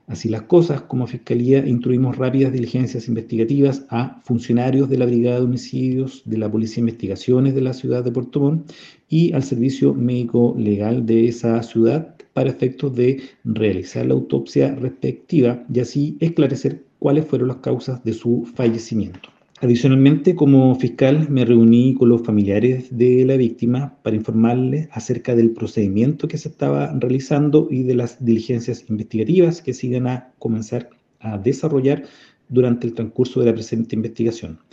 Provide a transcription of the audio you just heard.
Así las cosas, como Fiscalía instruimos rápidas diligencias investigativas a funcionarios de la Brigada de Homicidios de la Policía de Investigaciones de la ciudad de Puerto Montt y al Servicio Médico Legal de esa ciudad para efectos de realizar la autopsia respectiva y así esclarecer cuáles fueron las causas de su fallecimiento. Adicionalmente, como fiscal, me reuní con los familiares de la víctima para informarles acerca del procedimiento que se estaba realizando y de las diligencias investigativas que se iban a comenzar a desarrollar durante el transcurso de la presente investigación.